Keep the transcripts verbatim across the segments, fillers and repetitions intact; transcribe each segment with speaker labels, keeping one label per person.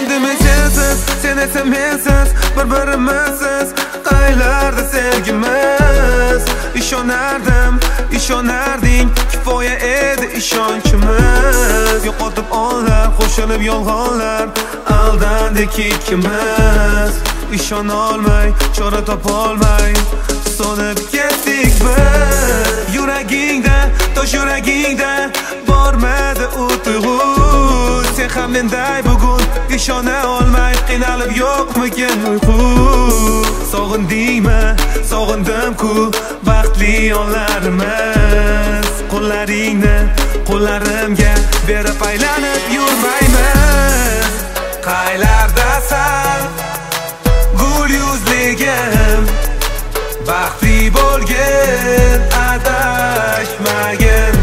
Speaker 1: Endi men sensiz, sen esa mensiz, bir-birimizsiz. Qaylarda sevgimiz? Ishonardim, ishonarding, kifoya edi ishonchimiz. Yo'qotib onlar, qo'shilib yolg'onlar, aldandik ikkimiz. Ishona olmay, chora topolmay, so'nib ketdik biz. Yuragingda, tosh yuragingda bormadi u tuyg'u. Sen ham menday bugun ishona olmay qiynalib yo'qmikin uyqu. Sog'indingmi, sog'indim-ku baxtli onlarimiz. Qo'llaringni qo'llarimga berib aylanib yurmaymiz. Qaylardasan gul yuzligim, baxtli bo'lgin adashmagin.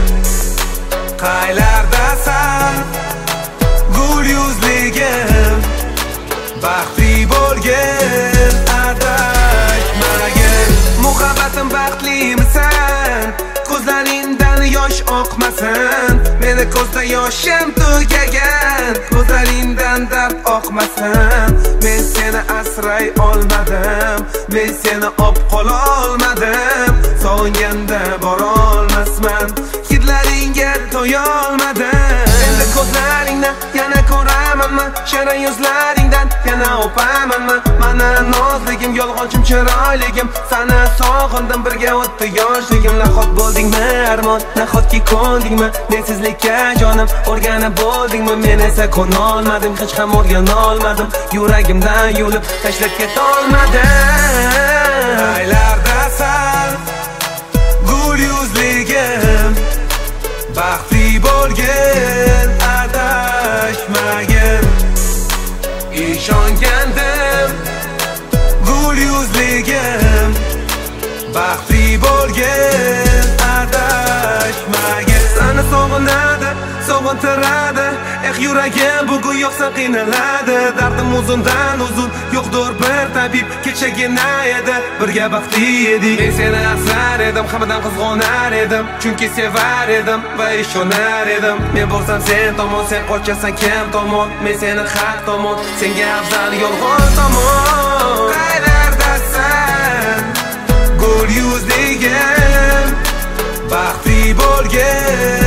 Speaker 1: Qaylardasan gul yuzligim, baxtli bo'lgin adashmagin. Muhabbatim baxtlimisan, ko'zlaringdan yosh oqmasin. Meni ko'zda yoshim tugagan, ko'zlaringdan dard oqmasin. Men seni asray olmadim, men seni op qola olmadim. Sog'inganda bora olmasman, hidlaringga to'ya olmadim. Endi ko'zlaringdan yana ko'ramanmi, shirin yuzlaringdan yana o'pamanmi? Mana nozligim, yolg'onchim, chiroyligim, seni sog'indim, birga o'tdi yoshligim. Nahot bo'ldingmi armon, nahotki ko'ndingmi mensizlikka jonim, o'rganib bo'ldingmi? Men esa ko'na olmadim, hech ham o'rgana olmadim. Yuragimdan yulib tashlab ketolmadim. Qaylardasan gul yuzligim, baxtli bo'lgin adashmagin. Ishongandim gul yuzligim, baxtli bo'lgin adashmagin. Seni sog'inadi, sog'intiradi, eh yuragim bugun yo'qsa qiynaladi. Dardim uzundan uzun, yo'qdir bir tabib, kechagina edi, birga baxtli edik. Men seni asrar edim, hammadan qizg'onar edim, chunki sevar edim va ishonar edim. Men bo'lsam sen tomon, sen qochasan kim tomon? Men seni haq tomon, senga afzal yolg'on tomon. Qaylardasan gul yuzligim, baxtli bo'lgin